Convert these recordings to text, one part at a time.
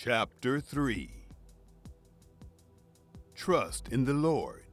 Chapter 3. Trust in the Lord.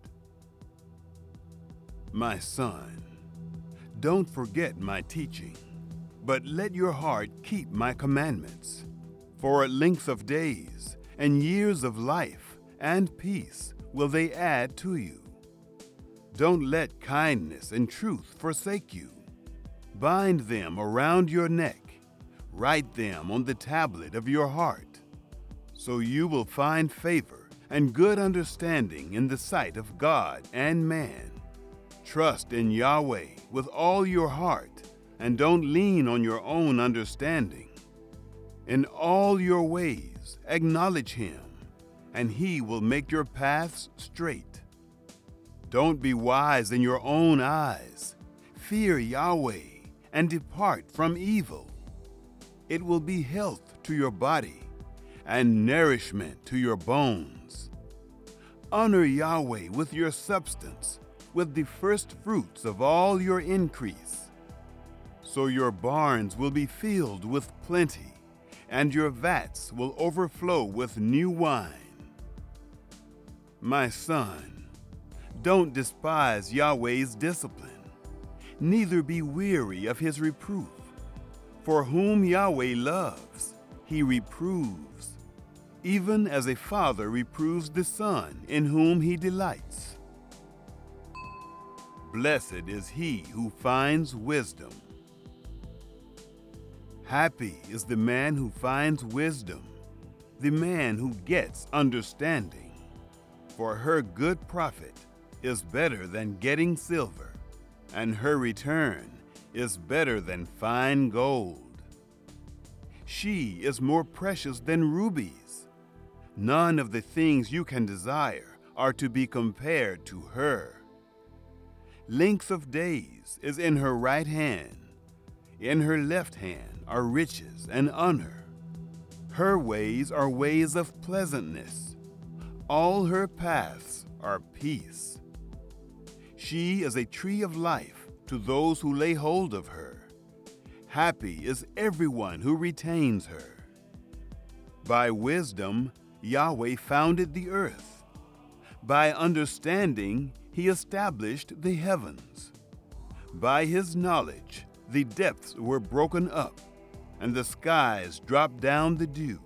My son, don't forget my teaching, but let your heart keep my commandments. For a length of days and years of life and peace will they add to you. Don't let kindness and truth forsake you. Bind them around your neck. Write them on the tablet of your heart. So you will find favor and good understanding in the sight of God and man. Trust in Yahweh with all your heart, and don't lean on your own understanding. In all your ways acknowledge him, and he will make your paths straight. Don't be wise in your own eyes. Fear Yahweh and depart from evil. It will be health to your body and nourishment to your bones. Honor Yahweh with your substance, with the first fruits of all your increase. So your barns will be filled with plenty, and your vats will overflow with new wine. My son, don't despise Yahweh's discipline, neither be weary of his reproof. For whom Yahweh loves, he reproves, even as a father reproves the son in whom he delights. Blessed is he who finds wisdom. Happy is the man who finds wisdom, the man who gets understanding. For her good profit is better than getting silver, and her return is better than fine gold. She is more precious than rubies. None of the things you can desire are to be compared to her. Length of days is in her right hand. In her left hand are riches and honor. Her ways are ways of pleasantness. All her paths are peace. She is a tree of life to those who lay hold of her. Happy is everyone who retains her. By wisdom, Yahweh founded the earth. By understanding, he established the heavens. By his knowledge, the depths were broken up, and the skies dropped down the dew.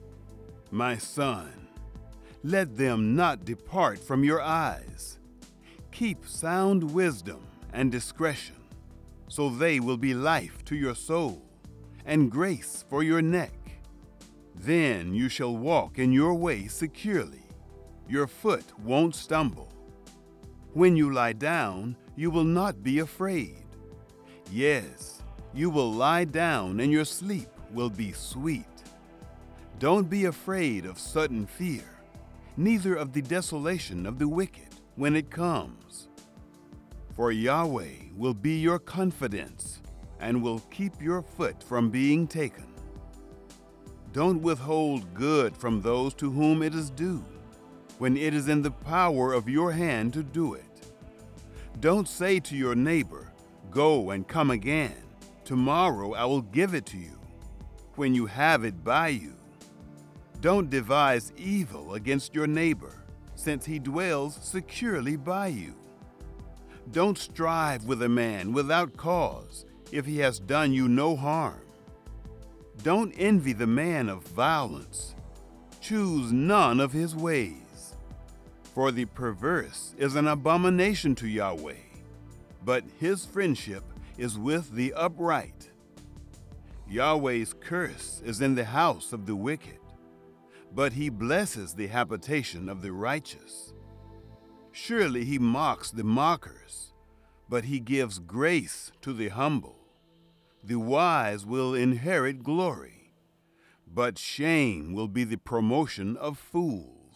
My son, let them not depart from your eyes. Keep sound wisdom and discretion, so they will be life to your soul and grace for your neck. Then you shall walk in your way securely. Your foot won't stumble. When you lie down, you will not be afraid. Yes, you will lie down and your sleep will be sweet. Don't be afraid of sudden fear, neither of the desolation of the wicked when it comes. For Yahweh will be your confidence and will keep your foot from being taken. Don't withhold good from those to whom it is due, when it is in the power of your hand to do it. Don't say to your neighbor, "Go and come again. Tomorrow I will give it to you," when you have it by you. Don't devise evil against your neighbor, since he dwells securely by you. Don't strive with a man without cause, if he has done you no harm. Don't envy the man of violence. Choose none of his ways. For the perverse is an abomination to Yahweh, but his friendship is with the upright. Yahweh's curse is in the house of the wicked, but he blesses the habitation of the righteous. Surely he mocks the mockers, but he gives grace to the humble. The wise will inherit glory, but shame will be the promotion of fools.